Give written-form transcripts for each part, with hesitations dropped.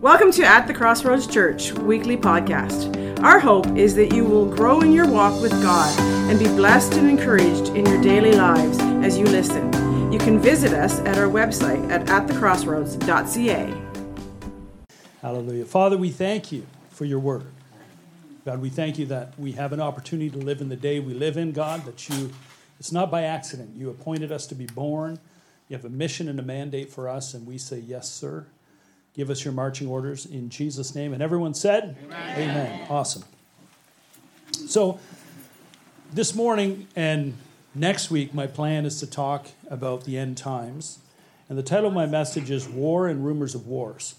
Welcome to At the Crossroads Church weekly podcast. Our hope is that you will grow in your walk with God and be blessed and encouraged in your daily lives as you listen. You can visit us at our website at atthecrossroads.ca. Hallelujah. Father, we thank you for your word. God, we thank you that we have an opportunity to live in the day we live in, God, that it's not by accident. You appointed us to be born. You have a mission and a mandate for us, and we say, yes, sir. Give us your marching orders in Jesus' name. And everyone said, Amen. Amen. Awesome. So this morning and next week, my plan is to talk about the end times. And the title of my message is War and Rumors of Wars.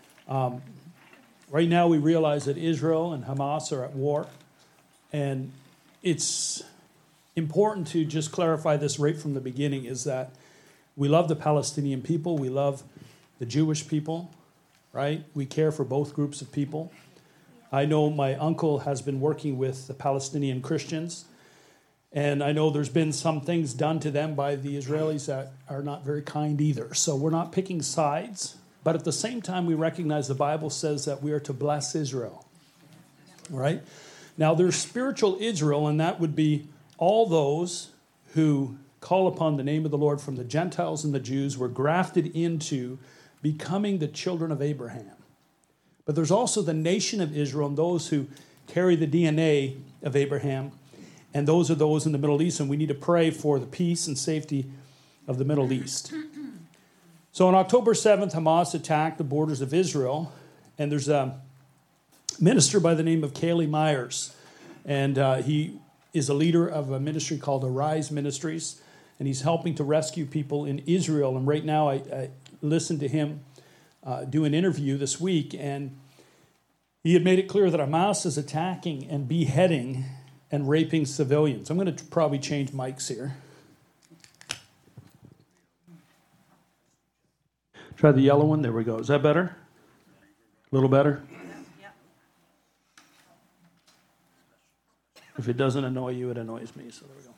Right now we realize that Israel and Hamas are at war. And it's important to just clarify this right from the beginning, is that we love the Palestinian people. We love the Jewish people. Right? We care for both groups of people. I know my uncle has been working with the Palestinian Christians, and I know there's been some things done to them by the Israelis that are not very kind either. So we're not picking sides, but at the same time, we recognize the Bible says that we are to bless Israel. Right? Now, there's spiritual Israel, and that would be all those who call upon the name of the Lord from the Gentiles and the Jews were grafted into becoming the children of Abraham. But there's also the nation of Israel and those who carry the DNA of Abraham, and those are those in the Middle East, and we need to pray for the peace and safety of the Middle East. So on October 7th, Hamas attacked the borders of Israel, and there's a minister by the name of Kaylee Myers, and he is a leader of a ministry called Arise Ministries, and he's helping to rescue people in Israel. And right now I listened to him do an interview this week, and he had made it clear that Hamas is attacking and beheading and raping civilians. I'm going to probably change mics here. Try the yellow one. There we go. Is that better? A little better? Yeah. If it doesn't annoy you, it annoys me. So there we go.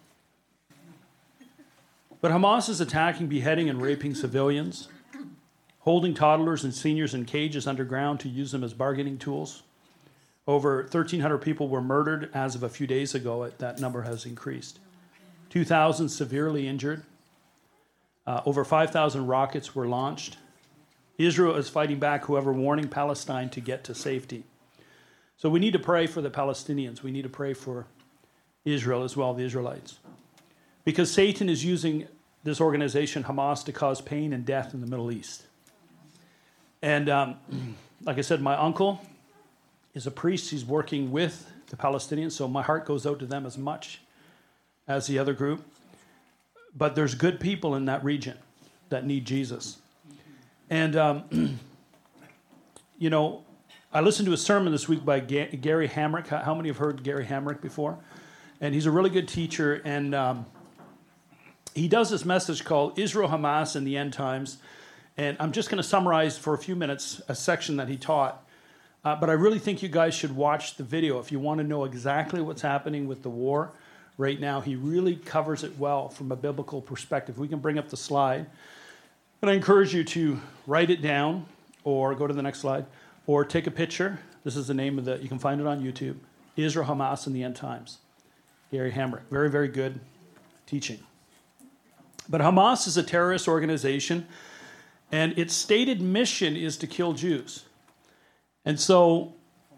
But Hamas is attacking, beheading, and raping civilians, holding toddlers and seniors in cages underground to use them as bargaining tools. Over 1,300 people were murdered as of a few days ago. That number has increased. 2,000 severely injured. Over 5,000 rockets were launched. Israel is fighting back, however, warning Palestine to get to safety. So we need to pray for the Palestinians. We need to pray for Israel as well, the Israelites. Because Satan is using this organization, Hamas, to cause pain and death in the Middle East. And like I said, my uncle is a priest. He's working with the Palestinians, so my heart goes out to them as much as the other group. But there's good people in that region that need Jesus. And, you know, I listened to a sermon this week by Gary Hamrick. How many have heard Gary Hamrick before? And he's a really good teacher, and he does this message called Israel, Hamas, and the End Times. And I'm just going to summarize for a few minutes a section that he taught. But I really think you guys should watch the video if you want to know exactly what's happening with the war right now. He really covers it well from a biblical perspective. We can bring up the slide. And I encourage you to write it down or go to the next slide or take a picture. This is the name of you can find it on YouTube. Israel, Hamas, and the End Times. Gary Hamrick. Very, very good teaching. But Hamas is a terrorist organization, and its stated mission is to kill Jews. And so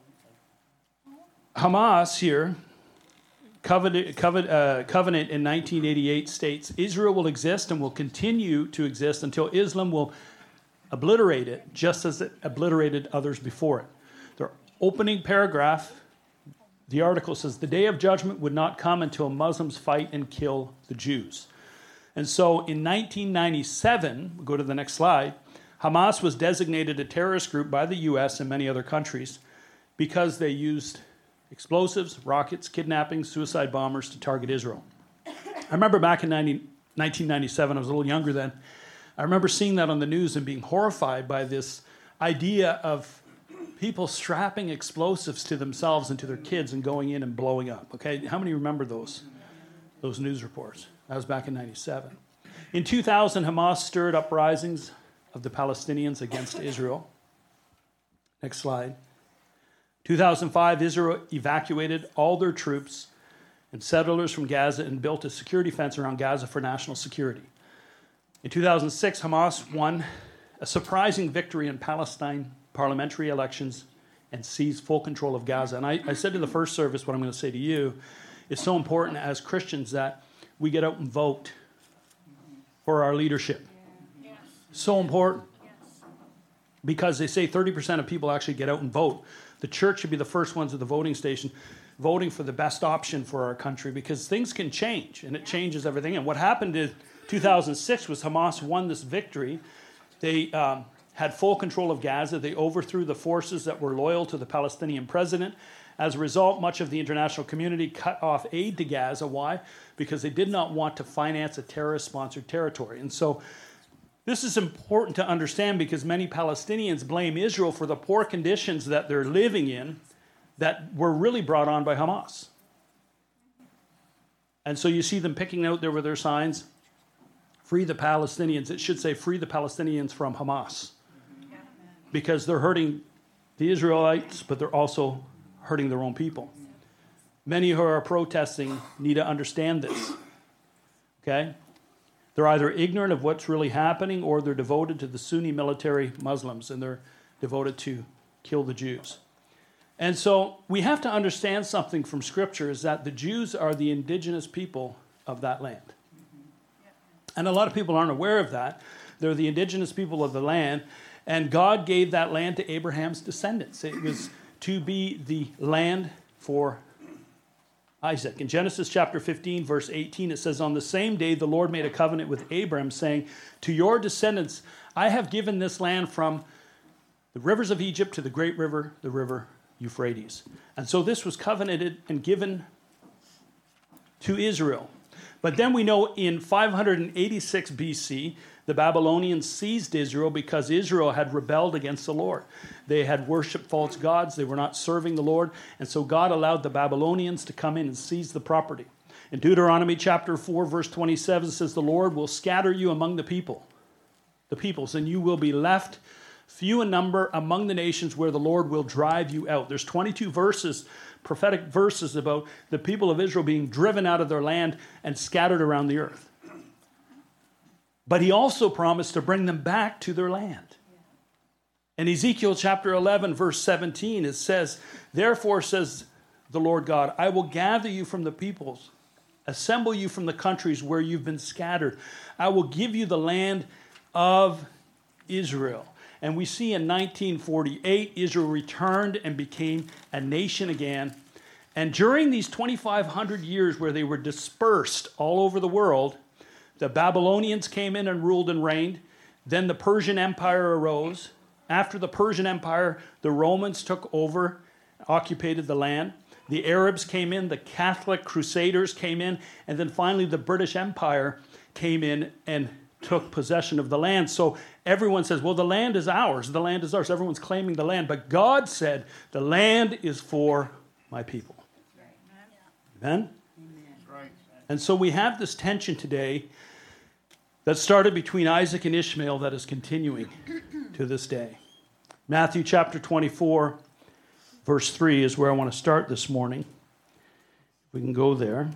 Hamas here, covenant in 1988 states, Israel will exist and will continue to exist until Islam will obliterate it, just as it obliterated others before it. The opening paragraph, the article says, the day of judgment would not come until Muslims fight and kill the Jews. And so in 1997, we'll go to the next slide, Hamas was designated a terrorist group by the U.S. and many other countries because they used explosives, rockets, kidnappings, suicide bombers to target Israel. I remember back in 1997, I was a little younger then, I remember seeing that on the news and being horrified by this idea of people strapping explosives to themselves and to their kids and going in and blowing up. Okay, how many remember those news reports? That was back in 97. In 2000, Hamas stirred uprisings of the Palestinians against Israel. Next slide. 2005, Israel evacuated all their troops and settlers from Gaza and built a security fence around Gaza for national security. In 2006, Hamas won a surprising victory in Palestine parliamentary elections and seized full control of Gaza. And I said in the first service what I'm going to say to you. It's so important as Christians that we get out and vote for our leadership. So important. Because they say 30% of people actually get out and vote. The church should be the first ones at the voting station voting for the best option for our country, because things can change, and it changes everything. And what happened in 2006 was Hamas won this victory. They had full control of Gaza. They overthrew the forces that were loyal to the Palestinian president. As a result, much of the international community cut off aid to Gaza. Why? Because they did not want to finance a terrorist-sponsored territory. And so this is important to understand, because many Palestinians blame Israel for the poor conditions that they're living in that were really brought on by Hamas. And so you see them picking out there with their signs, free the Palestinians. It should say free the Palestinians from Hamas. Because they're hurting the Israelites, but they're also hurting their own people. Many who are protesting need to understand this. Okay? They're either ignorant of what's really happening, or they're devoted to the Sunni military Muslims, and they're devoted to kill the Jews. And so we have to understand something from Scripture, is that the Jews are the indigenous people of that land. And a lot of people aren't aware of that. They're the indigenous people of the land, and God gave that land to Abraham's descendants. It was to be the land for Isaac. In Genesis chapter 15, verse 18, it says, "On the same day the Lord made a covenant with Abram, saying, 'To your descendants I have given this land from the rivers of Egypt to the great river, the river Euphrates.'" And so this was covenanted and given to Israel. But then we know in 586 BC, the Babylonians seized Israel because Israel had rebelled against the Lord. They had worshipped false gods. They were not serving the Lord. And so God allowed the Babylonians to come in and seize the property. In Deuteronomy chapter 4, verse 27 says, "The Lord will scatter you among the peoples, and you will be left few in number among the nations where the Lord will drive you out." There's 22 verses, prophetic verses, about the people of Israel being driven out of their land and scattered around the earth. But he also promised to bring them back to their land. In Ezekiel chapter 11, verse 17, it says, "Therefore, says the Lord God, I will gather you from the peoples, assemble you from the countries where you've been scattered. I will give you the land of Israel." And we see in 1948, Israel returned and became a nation again. And during these 2,500 years where they were dispersed all over the world, the Babylonians came in and ruled and reigned. Then the Persian Empire arose. After the Persian Empire, the Romans took over, occupied the land. The Arabs came in, the Catholic Crusaders came in, and then finally the British Empire came in and took possession of the land. So everyone says, well, the land is ours. The land is ours. Everyone's claiming the land. But God said, the land is for my people. Amen? Amen? And so we have this tension today that started between Isaac and Ishmael that is continuing to this day. Matthew chapter 24, verse 3 is where I want to start this morning. We can go there.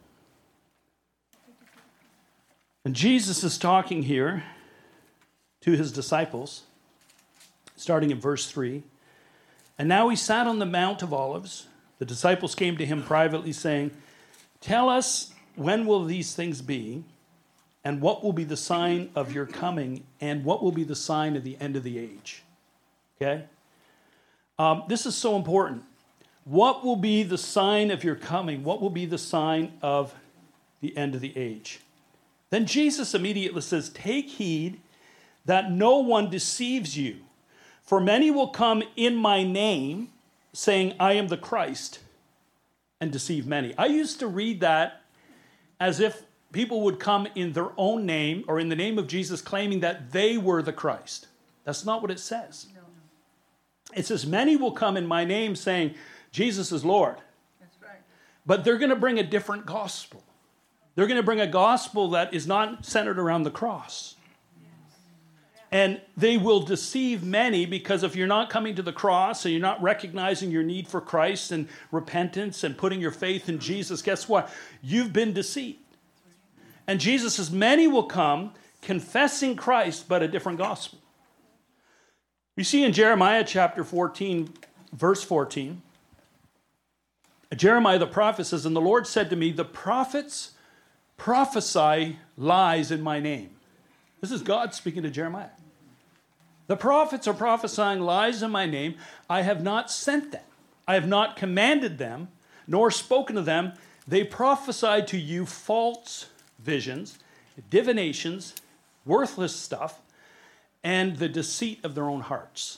And Jesus is talking here to his disciples, starting in verse 3. "And now he sat on the Mount of Olives. The disciples came to him privately, saying, 'Tell us, when will these things be? And what will be the sign of your coming? And what will be the sign of the end of the age?'" Okay? This is so important. What will be the sign of your coming? What will be the sign of the end of the age? Then Jesus immediately says, "Take heed that no one deceives you. For many will come in my name, saying, 'I am the Christ,' and deceive many." I used to read that as if people would come in their own name or in the name of Jesus claiming that they were the Christ. That's not what it says. No. It says, "Many will come in my name saying, 'Jesus is Lord.'" That's right. But they're going to bring a different gospel. They're going to bring a gospel that is not centered around the cross. And they will deceive many, because if you're not coming to the cross and you're not recognizing your need for Christ and repentance and putting your faith in Jesus, guess what? You've been deceived. And Jesus says, many will come confessing Christ, but a different gospel. You see in Jeremiah chapter 14, verse 14, Jeremiah the prophet says, and the Lord said to me, the prophets prophesy lies in my name. This is God speaking to Jeremiah. The prophets are prophesying lies in my name. I have not sent them. I have not commanded them, nor spoken to them. They prophesy to you false visions, divinations, worthless stuff, and the deceit of their own hearts.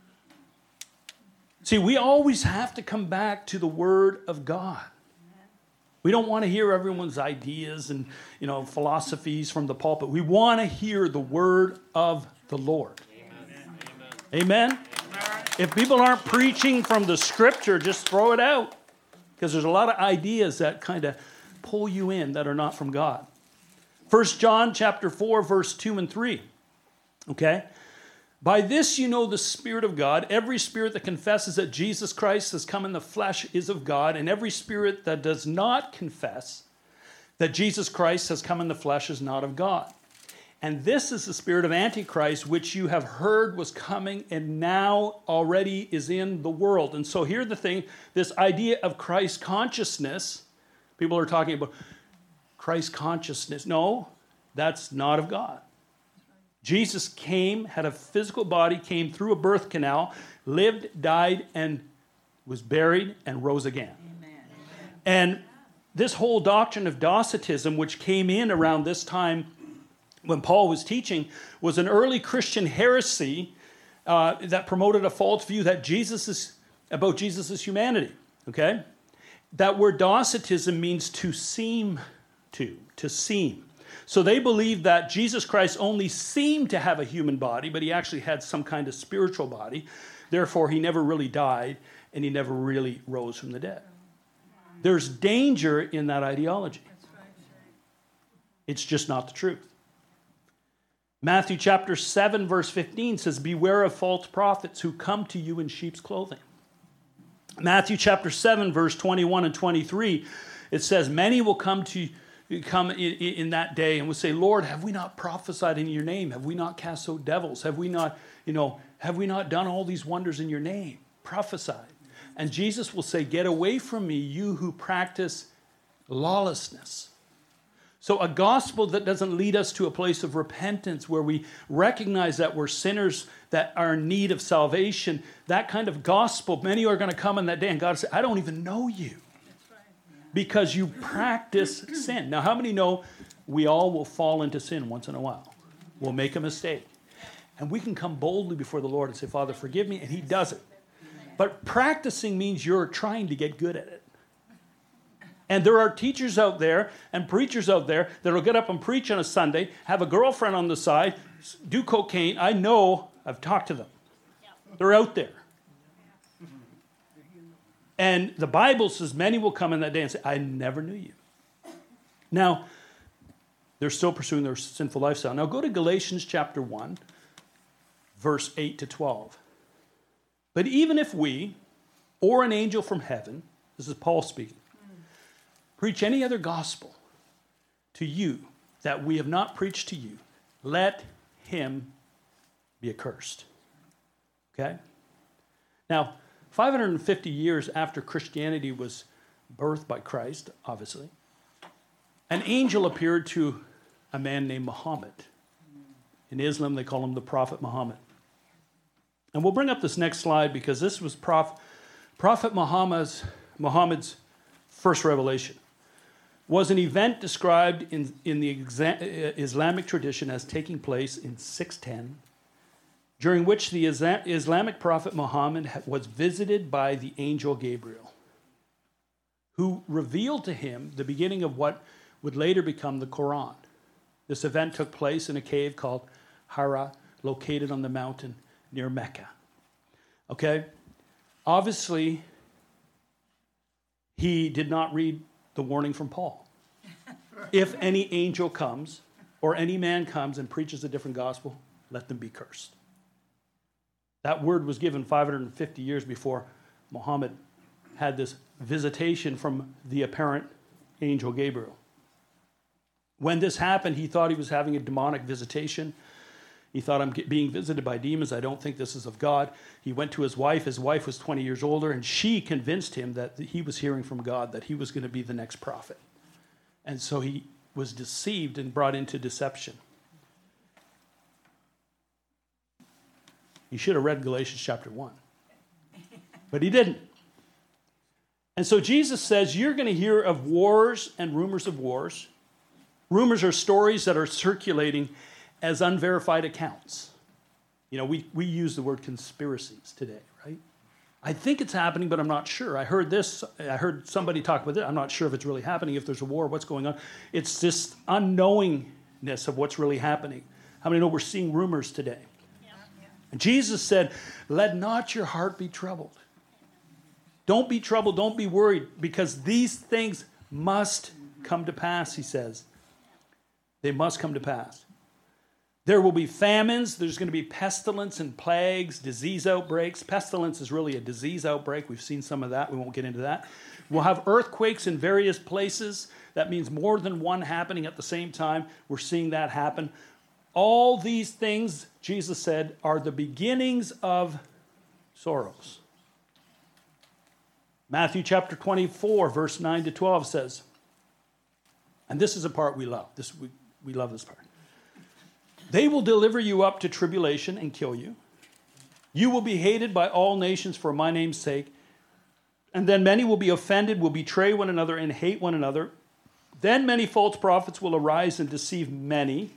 See, we always have to come back to the Word of God. We don't want to hear everyone's ideas and, philosophies from the pulpit. We want to hear the Word of the Lord. Amen? Amen? If people aren't preaching from the Scripture, just throw it out. Because there's a lot of ideas that kind of pull you in that are not from God. 1 John chapter 4, verse 2 and 3. Okay? By this you know the Spirit of God. Every spirit that confesses that Jesus Christ has come in the flesh is of God, and every spirit that does not confess that Jesus Christ has come in the flesh is not of God. And this is the spirit of Antichrist, which you have heard was coming and now already is in the world. And so here's the thing, this idea of Christ consciousness, people are talking about Christ consciousness. No, that's not of God. Jesus came, had a physical body, came through a birth canal, lived, died, and was buried and rose again. Amen. And this whole doctrine of Docetism, which came in around this time when Paul was teaching, was an early Christian heresy that promoted a false view that Jesus' humanity. Okay? That word Docetism means to seem to seem. So they believed that Jesus Christ only seemed to have a human body, but he actually had some kind of spiritual body. Therefore, he never really died, and he never really rose from the dead. There's danger in that ideology. It's just not the truth. Matthew chapter 7, verse 15 says, beware of false prophets who come to you in sheep's clothing. Matthew chapter 7, verse 21 and 23, it says, many will come in that day and will say, Lord, have we not prophesied in your name? Have we not cast out devils? Have we not done all these wonders in your name? Prophesied. And Jesus will say, get away from me, you who practice lawlessness. So a gospel that doesn't lead us to a place of repentance where we recognize that we're sinners that are in need of salvation, that kind of gospel, many are going to come in that day and God will say, I don't even know you. Because you practice sin. Now, how many know we all will fall into sin once in a while? We'll make a mistake. And we can come boldly before the Lord and say, Father, forgive me, and he does it. But practicing means you're trying to get good at it. And there are teachers out there and preachers out there that will get up and preach on a Sunday, have a girlfriend on the side, do cocaine. I know, I've talked to them. They're out there. And the Bible says many will come in that day and say, I never knew you. Now, they're still pursuing their sinful lifestyle. Now go to Galatians chapter 1, verse 8 to 12. But even if we, or an angel from heaven, this is Paul speaking, preach any other gospel to you that we have not preached to you, let him be accursed. Okay? Now, 550 years after Christianity was birthed by Christ, obviously, an angel appeared to a man named Muhammad. In Islam, they call him the Prophet Muhammad. And we'll bring up this next slide because this was Prophet Muhammad's first revelation. Was an event described in the Islamic tradition as taking place in 610, during which the Islamic prophet Muhammad was visited by the angel Gabriel, who revealed to him the beginning of what would later become the Quran. This event took place in a cave called Hira, located on the mountain near Mecca. Okay? Obviously, he did not read the warning from Paul. If any angel comes, or any man comes and preaches a different gospel, let them be cursed. That word was given 550 years before Muhammad had this visitation from the apparent angel Gabriel. When this happened, he thought he was having a demonic visitation. He thought, I'm being visited by demons. I don't think this is of God. He went to his wife. His wife was 20 years older, and she convinced him that he was hearing from God, that he was going to be the next prophet. And so he was deceived and brought into deception. He should have read Galatians chapter 1. But he didn't. And so Jesus says, you're going to hear of wars and rumors of wars. Rumors are stories that are circulating as unverified accounts. You know, we use the word conspiracies today, right? I think it's happening, but I'm not sure. I heard somebody talk about it. I'm not sure if it's really happening, if there's a war, what's going on. It's this unknowingness of what's really happening. How many know we're seeing rumors today? And Jesus said, let not your heart be troubled. Don't be troubled, don't be worried, because these things must come to pass, he says. They must come to pass. There will be famines. There's going to be pestilence and plagues, disease outbreaks. Pestilence is really a disease outbreak. We've seen some of that. We won't get into that. We'll have earthquakes in various places. That means more than one happening at the same time. We're seeing that happen. All these things, Jesus said, are the beginnings of sorrows. Matthew chapter 24, verse 9 to 12 says, and this is a part we love. We love this part. They will deliver you up to tribulation and kill you. You will be hated by all nations for my name's sake. And then many will be offended, will betray one another, and hate one another. Then many false prophets will arise and deceive many.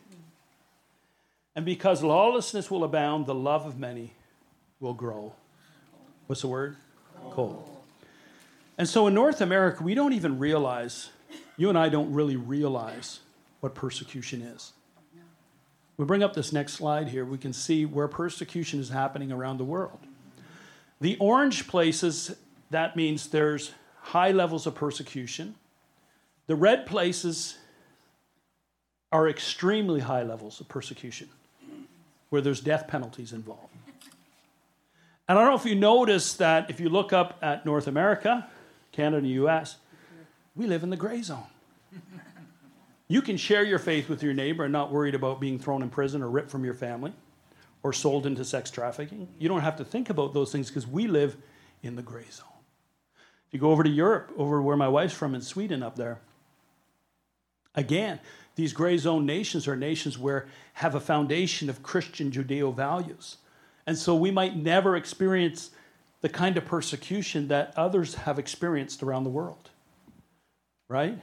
And because lawlessness will abound, the love of many will grow. What's the word? Cold. And so in North America, we don't even realize, you and I don't really realize what persecution is. We bring up this next slide here. We can see where persecution is happening around the world. The orange places, that means there's high levels of persecution. The red places are extremely high levels of persecution, where there's death penalties involved. And I don't know if you notice that if you look up at North America, Canada and the U.S., we live in the gray zone. You can share your faith with your neighbor and not worried about being thrown in prison or ripped from your family or sold into sex trafficking. You don't have to think about those things because we live in the gray zone. If you go over to Europe, over where my wife's from in Sweden up there, again, these gray zone nations are nations where have a foundation of Christian Judeo values. And so we might never experience the kind of persecution that others have experienced around the world. Right?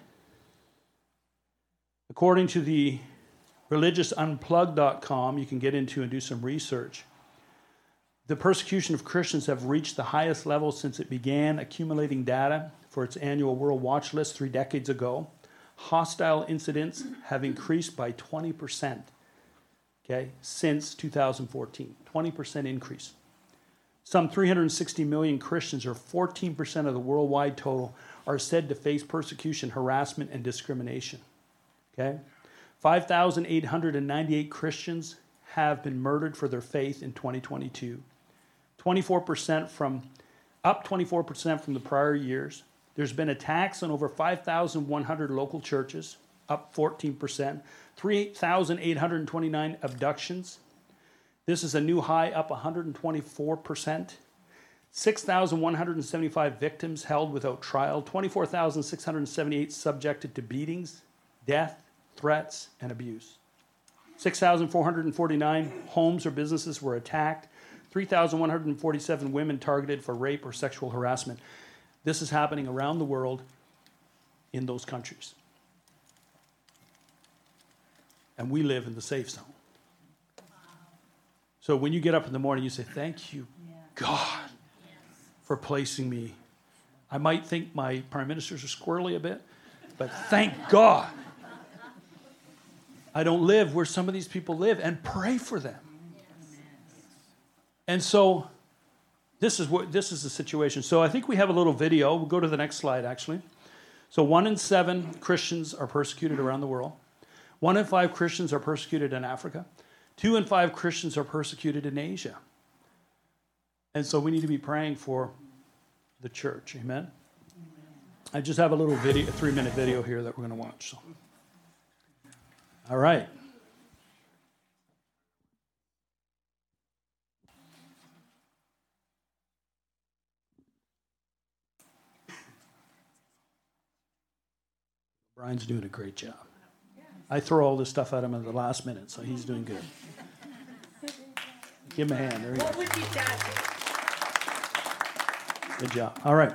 According to the religionsunplugged.com, you can get into and do some research. The persecution of Christians have reached the highest level since it began accumulating data for its annual World Watch List 3 decades ago. Hostile incidents have increased by 20%, since 2014. 20% increase. Some 360 million Christians, or 14% of the worldwide total, are said to face persecution, harassment, and discrimination. 5,898 Christians have been murdered for their faith in 2022. 24% from the prior years. There's been attacks on over 5,100 local churches, up 14%. 3,829 abductions. This is a new high, up 124%. 6,175 victims held without trial. 24,678 subjected to beatings, death, threats, and abuse. 6,449 homes or businesses were attacked. 3,147 women targeted for rape or sexual harassment. This is happening around the world in those countries. And we live in the safe zone. So when you get up in the morning, you say, thank you, God, for placing me. I might think my prime ministers are squirrely a bit, but thank God I don't live where some of these people live, and pray for them. And so this is the situation. So I think we have a little video. We'll go to the next slide, actually. So 1 in 7 Christians are persecuted around the world. 1 in 5 Christians are persecuted in Africa. 2 in 5 Christians are persecuted in Asia. And so we need to be praying for the church. Amen? I just have a little video, a 3-minute video here that we're going to watch. So. All right. Brian's doing a great job. I throw all this stuff at him at the last minute, so he's doing good. Give him a hand. There he What goes. would you dare Good job. All right.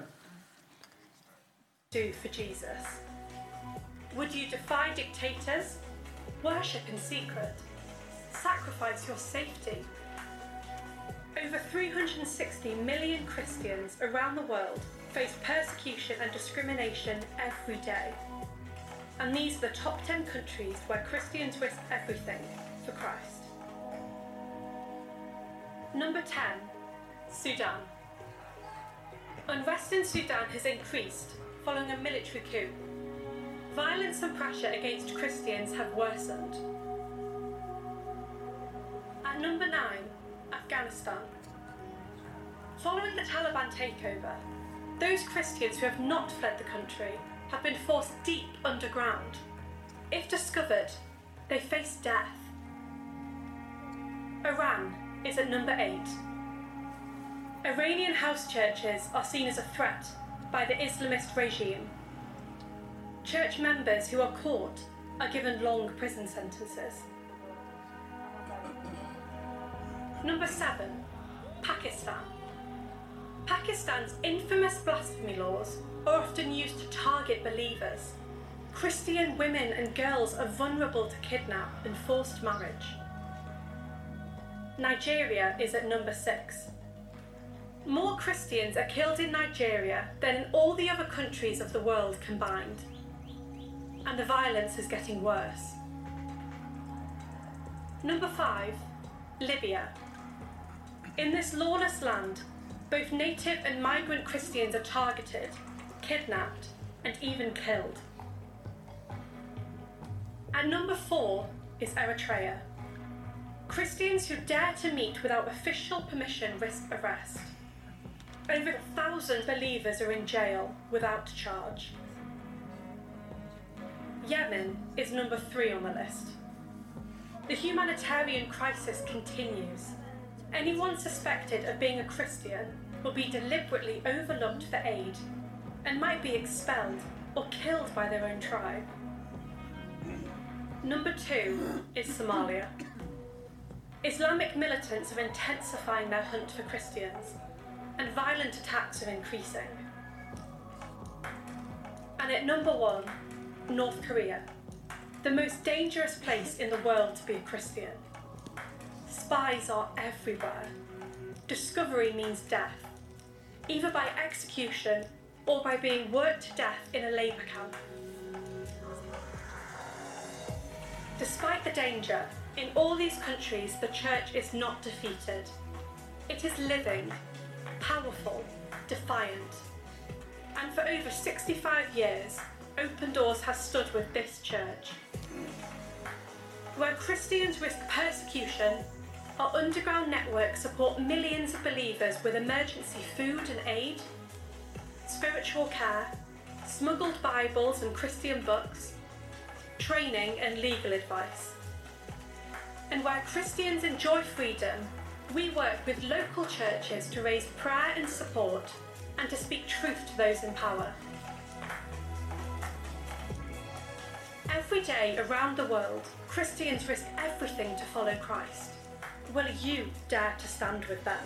do for Jesus? Would you defy dictators? Worship in secret? Sacrifice your safety? Over 360 million Christians around the world face persecution and discrimination every day. And these are the top 10 countries where Christians risk everything for Christ. Number 10, Sudan. Unrest in Sudan has increased following a military coup. Violence and pressure against Christians have worsened. At number 9, Afghanistan. Following the Taliban takeover, those Christians who have not fled the country have been forced deep underground. If discovered, they face death. Iran is at number 8. Iranian house churches are seen as a threat by the Islamist regime. Church members who are caught are given long prison sentences. Number 7, Pakistan. Pakistan's infamous blasphemy laws are often used to target believers. Christian women and girls are vulnerable to kidnap and forced marriage. Nigeria is at number 6. More Christians are killed in Nigeria than in all the other countries of the world combined. And the violence is getting worse. Number 5, Libya. In this lawless land, both native and migrant Christians are targeted, kidnapped, and even killed. At number 4 is Eritrea. Christians who dare to meet without official permission risk arrest. Over 1,000 believers are in jail without charge. Yemen is number 3 on the list. The humanitarian crisis continues. Anyone suspected of being a Christian will be deliberately overlooked for aid and might be expelled or killed by their own tribe. Number 2 is Somalia. Islamic militants are intensifying their hunt for Christians, and violent attacks are increasing. And at number 1, North Korea, the most dangerous place in the world to be a Christian. Spies are everywhere. Discovery means death, either by execution or by being worked to death in a labour camp. Despite the danger, in all these countries the church is not defeated. It is living, powerful, defiant. And for over 65 years, Open Doors has stood with this church. Where Christians risk persecution, our underground networks support millions of believers with emergency food and aid, spiritual care, smuggled Bibles and Christian books, training and legal advice. And where Christians enjoy freedom, we work with local churches to raise prayer and support and to speak truth to those in power. Every day around the world, Christians risk everything to follow Christ. Will you dare to stand with them?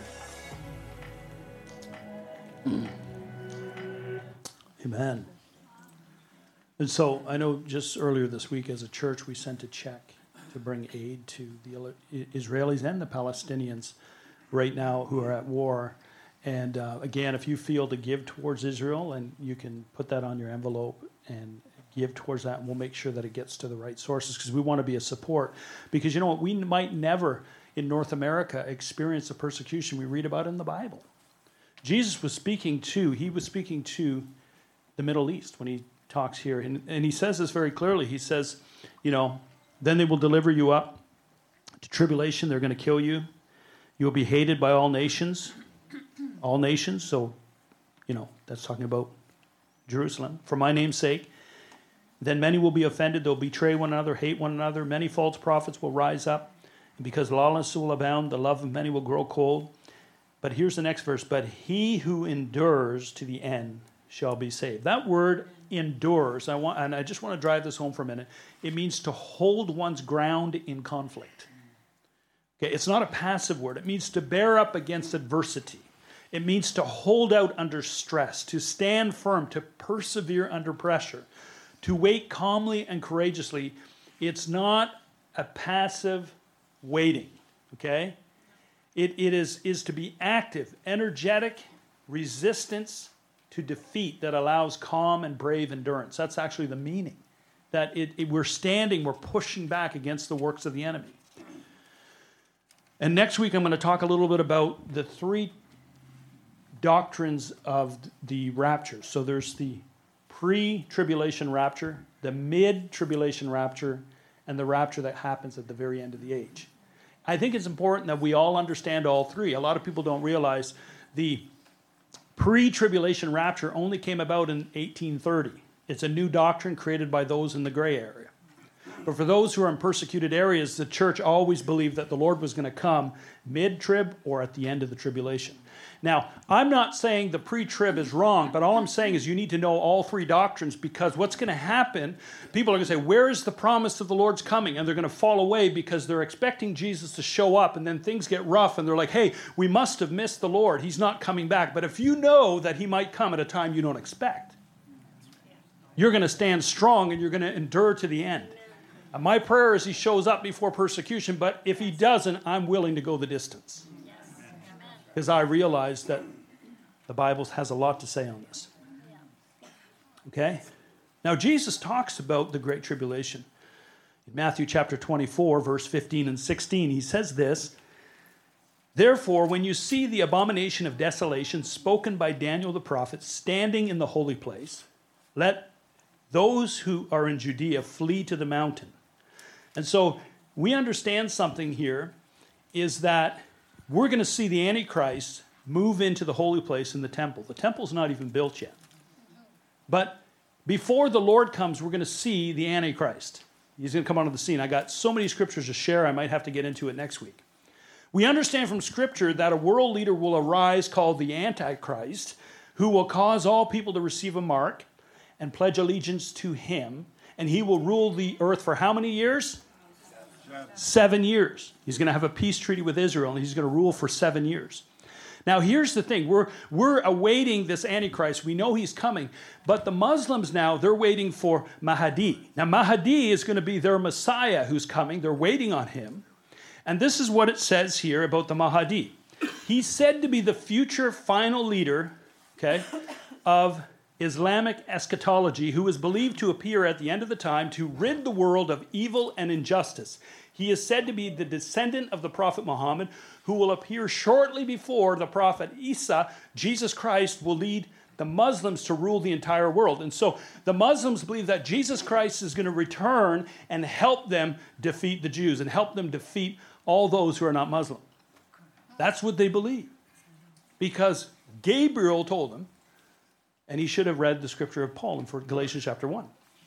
Amen. And so I know just earlier this week as a church we sent a check to bring aid to the Israelis and the Palestinians right now who are at war. And again, if you feel to give towards Israel, and you can put that on your envelope and give towards that, and we'll make sure that it gets to the right sources, because we want to be a support. Because you know what, we might never in North America experience the persecution we read about in the Bible. Jesus was speaking to the Middle East when he talks here, and he says this very clearly. He says, you know, then they will deliver you up to tribulation. They're going to kill you. You'll be hated by all nations. All nations. So, that's talking about Jerusalem. For my name's sake. Then many will be offended. They'll betray one another, hate one another. Many false prophets will rise up. And because lawlessness will abound, the love of many will grow cold. But here's the next verse. But he who endures to the end shall be saved. That word endures, I just want to drive this home for a minute. It means to hold one's ground in conflict. Okay, it's not a passive word. It means to bear up against adversity. It means to hold out under stress, to stand firm, to persevere under pressure, to wait calmly and courageously. It's not a passive waiting, okay? It is to be active, energetic, resistance to defeat that allows calm and brave endurance. That's actually the meaning. That we're standing, we're pushing back against the works of the enemy. And next week I'm going to talk a little bit about the three doctrines of the rapture. So there's the pre-tribulation rapture, the mid-tribulation rapture, and the rapture that happens at the very end of the age. I think it's important that we all understand all three. A lot of people don't realize the pre-tribulation rapture only came about in 1830. It's a new doctrine created by those in the gray area. But for those who are in persecuted areas, the church always believed that the Lord was going to come mid-trib or at the end of the tribulation. Now, I'm not saying the pre-trib is wrong, but all I'm saying is you need to know all three doctrines, because what's going to happen, people are going to say, where is the promise of the Lord's coming? And they're going to fall away because they're expecting Jesus to show up, and then things get rough, and they're like, hey, we must have missed the Lord. He's not coming back. But if you know that he might come at a time you don't expect, you're going to stand strong and you're going to endure to the end. And my prayer is he shows up before persecution, but if he doesn't, I'm willing to go the distance. Because I realize that the Bible has a lot to say on this. Okay? Now, Jesus talks about the Great Tribulation. In Matthew chapter 24, verse 15 and 16, he says this, therefore, when you see the abomination of desolation spoken by Daniel the prophet standing in the holy place, let those who are in Judea flee to the mountain. And so we understand something here is that we're going to see the Antichrist move into the holy place in the temple. The temple's not even built yet. But before the Lord comes, we're going to see the Antichrist. He's going to come onto the scene. I got so many scriptures to share, I might have to get into it next week. We understand from Scripture that a world leader will arise called the Antichrist, who will cause all people to receive a mark and pledge allegiance to him. And he will rule the earth for how many years? 7 years. He's going to have a peace treaty with Israel, and he's going to rule for 7 years. Now, here's the thing. We're awaiting this Antichrist. We know he's coming. But the Muslims now, they're waiting for Mahdi. Now, Mahdi is going to be their Messiah who's coming. They're waiting on him. And this is what it says here about the Mahdi. He's said to be the future final leader, okay, of Islamic eschatology, who is believed to appear at the end of the time to rid the world of evil and injustice. He is said to be the descendant of the Prophet Muhammad, who will appear shortly before the Prophet Isa. Jesus Christ will lead the Muslims to rule the entire world. And so the Muslims believe that Jesus Christ is going to return and help them defeat the Jews and help them defeat all those who are not Muslim. That's what they believe. Because Gabriel told them, and he should have read the scripture of Paul in Galatians chapter 1.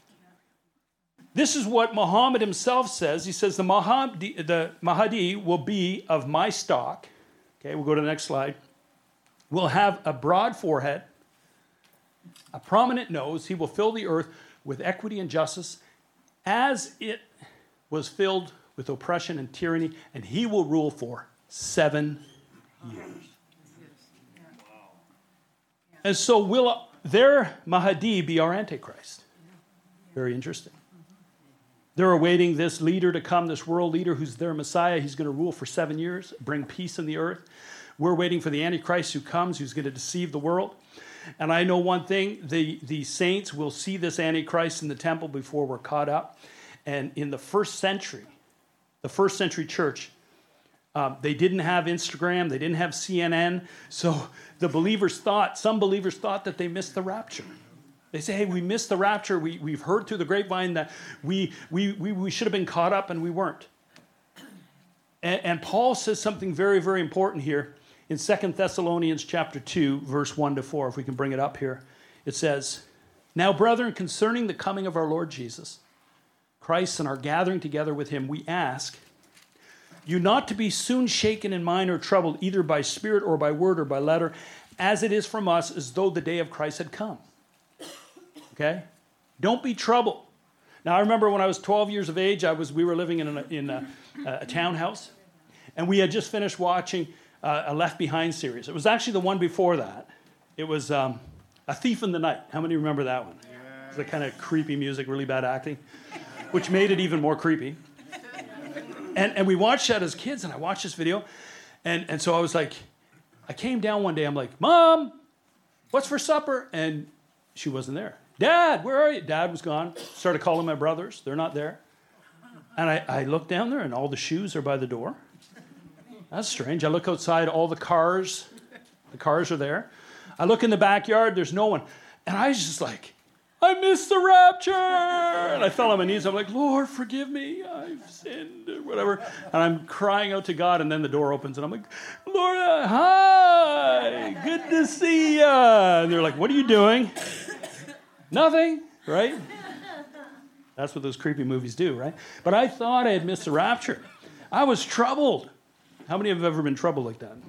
This is what Muhammad himself says. He says, the Mahdi will be of my stock. Okay, we'll go to the next slide. Will have a broad forehead, a prominent nose. He will fill the earth with equity and justice as it was filled with oppression and tyranny, and he will rule for 7 years. And so will their Mahdi be our Antichrist? Very interesting. They're awaiting this leader to come, this world leader who's their Messiah. He's going to rule for 7 years, bring peace in the earth. We're waiting for the Antichrist who comes, who's going to deceive the world. And I know one thing, the saints will see this Antichrist in the temple before we're caught up. And in the first century church, they didn't have Instagram, they didn't have CNN, so some believers thought that they missed the rapture. They say, hey, we missed the rapture. We've heard through the grapevine that we should have been caught up, and we weren't. And Paul says something very, very important here in 2 Thessalonians chapter 2, verse 1 to 4. If we can bring it up here. It says, "Now, brethren, concerning the coming of our Lord Jesus Christ and our gathering together with him, we ask you not to be soon shaken in mind or troubled, either by spirit or by word or by letter, as it is from us, as though the day of Christ had come." Okay? Don't be troubled. Now, I remember when I was 12 years of age, we were living in a townhouse, and we had just finished watching a Left Behind series. It was actually the one before that. It was A Thief in the Night. How many remember that one? Yeah. It was the kind of creepy music, really bad acting, which made it even more creepy. And we watched that as kids, and I watched this video, and so I was like, I came down one day, I'm like, "Mom, what's for supper?" And she wasn't there. "Dad, where are you?" Dad was gone. Started calling my brothers. They're not there. And I look down there, and all the shoes are by the door. That's strange. I look outside, all the cars are there. I look in the backyard, there's no one. And I was just like, I missed the rapture. And I fell on my knees. I'm like, "Lord, forgive me. I've sinned," or whatever. And I'm crying out to God, and then the door opens, and I'm like, "Lord, hi, good to see you." And they're like, "What are you doing?" "Nothing," right? That's what those creepy movies do, right? But I thought I had missed the rapture. I was troubled. How many have ever been troubled like that?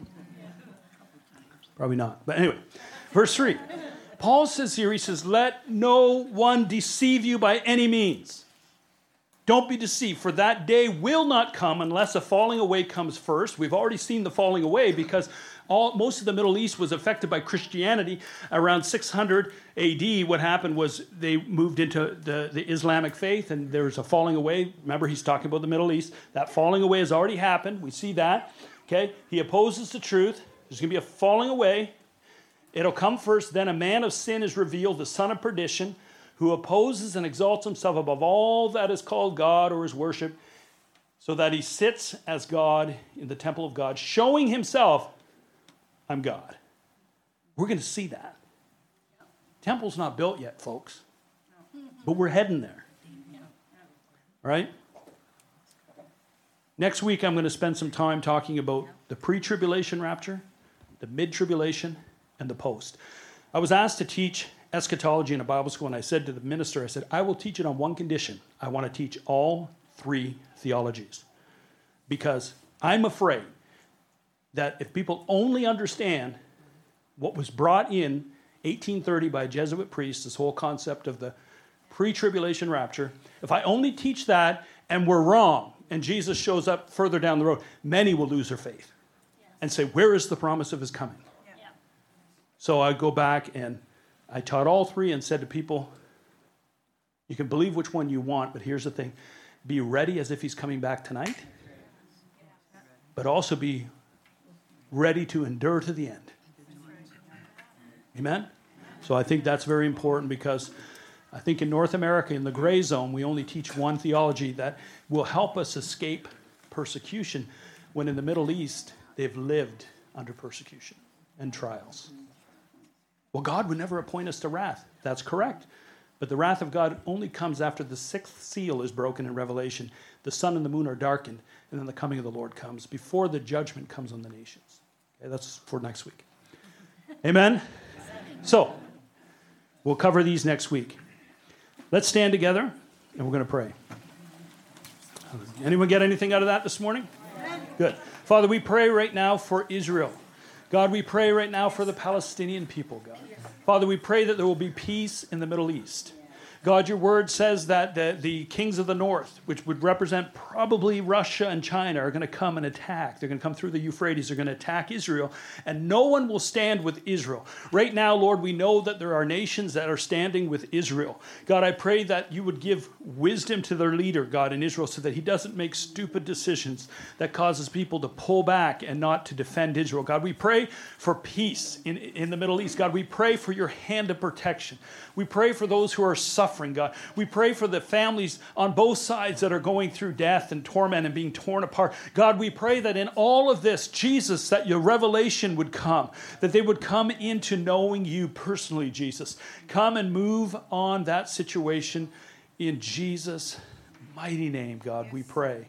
Probably not. But anyway, verse 3. Paul says here, he says, "Let no one deceive you by any means. Don't be deceived, for that day will not come unless a falling away comes first." We've already seen the falling away because most of the Middle East was affected by Christianity. Around 600 AD, what happened was they moved into the Islamic faith, and there was a falling away. Remember, he's talking about the Middle East. That falling away has already happened. We see that. Okay, he opposes the truth. There's going to be a falling away. It'll come first. Then a man of sin is revealed, the son of perdition, who opposes and exalts himself above all that is called God or is worshipped, so that he sits as God in the temple of God, showing himself, "I'm God." We're going to see that. Temple's not built yet, folks, but we're heading there. All right? Next week, I'm going to spend some time talking about the pre-tribulation rapture, the mid-tribulation, and the post. I was asked to teach eschatology in a Bible school, and I said to the minister, I said, "I will teach it on one condition. I want to teach all three theologies, because I'm afraid that if people only understand what was brought in 1830 by a Jesuit priest, this whole concept of the pre-tribulation rapture, if I only teach that and we're wrong, and Jesus shows up further down the road, many will lose their faith and say, where is the promise of his coming?" Yeah. So I go back and I taught all three and said to people, you can believe which one you want, but here's the thing. Be ready as if he's coming back tonight, but also be ready to endure to the end. Amen? So I think that's very important, because I think in North America, in the gray zone, we only teach one theology that will help us escape persecution, when in the Middle East, they've lived under persecution and trials. Well, God would never appoint us to wrath. That's correct. But the wrath of God only comes after the sixth seal is broken in Revelation. The sun and the moon are darkened, and then the coming of the Lord comes, before the judgment comes on the nations. Okay, that's for next week. Amen? So, we'll cover these next week. Let's stand together, and we're going to pray. Anyone get anything out of that this morning? Good. Father, we pray right now for Israel. God, we pray right now for the Palestinian people, God. Father, we pray that there will be peace in the Middle East. God, your word says that the kings of the north, which would represent probably Russia and China, are going to come and attack. They're going to come through the Euphrates. They're going to attack Israel, and no one will stand with Israel. Right now, Lord, we know that there are nations that are standing with Israel. God, I pray that you would give wisdom to their leader, God, in Israel, so that he doesn't make stupid decisions that causes people to pull back and not to defend Israel. God, we pray for peace in the Middle East. God, we pray for your hand of protection. We pray for those who are suffering, God. We pray for the families on both sides that are going through death and torment and being torn apart. God, we pray that in all of this, Jesus, that your revelation would come, that they would come into knowing you personally, Jesus. Come and move on that situation in Jesus' mighty name, God, we pray.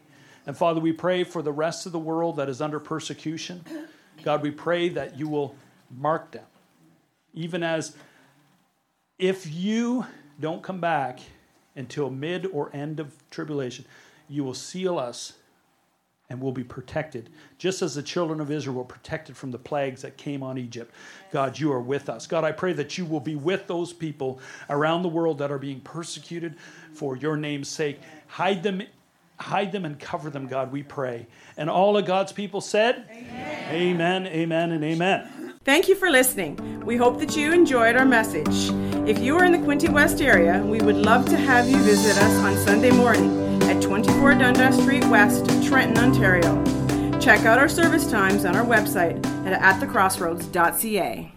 And Father, we pray for the rest of the world that is under persecution. God, we pray that you will mark them. Even as if you don't come back until mid or end of tribulation, you will seal us and we'll be protected. Just as the children of Israel were protected from the plagues that came on Egypt. God, you are with us. God, I pray that you will be with those people around the world that are being persecuted for your name's sake. Hide them and cover them, God, we pray. And all of God's people said, amen, amen, amen, and amen. Thank you for listening. We hope that you enjoyed our message. If you are in the Quinte West area, we would love to have you visit us on Sunday morning at 24 Dundas Street West, Trenton, Ontario. Check out our service times on our website at atthecrossroads.ca.